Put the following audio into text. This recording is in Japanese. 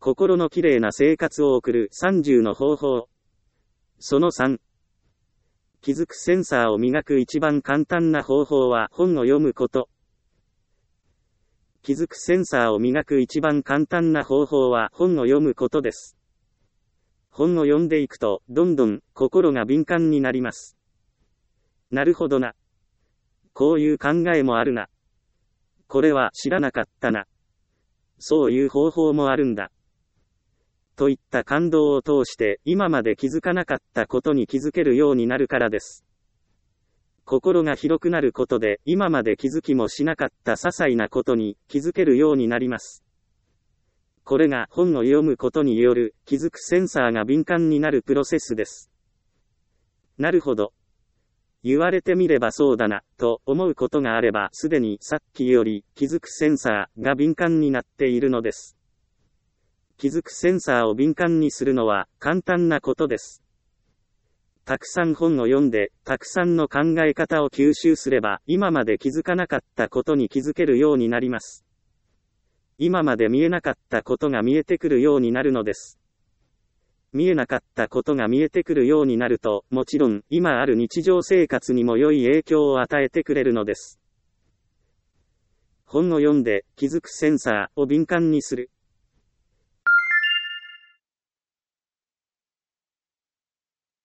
心のきれいな生活を送る30の方法。その3。気づくセンサーを磨く一番簡単な方法は本を読むこと。気づくセンサーを磨く一番簡単な方法は本を読むことです。本を読んでいくと、どんどん心が敏感になります。なるほどな。こういう考えもあるな。これは知らなかったな。そういう方法もあるんだ。といった感動を通して今まで気づかなかったことに気づけるようになるからです。心が広くなることで今まで気づきもしなかった些細なことに気づけるようになります。これが本を読むことによる気づくセンサーが敏感になるプロセスです。なるほど。言われてみればそうだな、と思うことがあればすでにさっきより気づくセンサーが敏感になっているのです。気づくセンサーを敏感にするのは簡単なことです。たくさん本を読んで、たくさんの考え方を吸収すれば、今まで気づかなかったことに気づけるようになります。今まで見えなかったことが見えてくるようになるのです。見えなかったことが見えてくるようになると、もちろん、今ある日常生活にも良い影響を与えてくれるのです。本を読んで、気づくセンサーを敏感にする。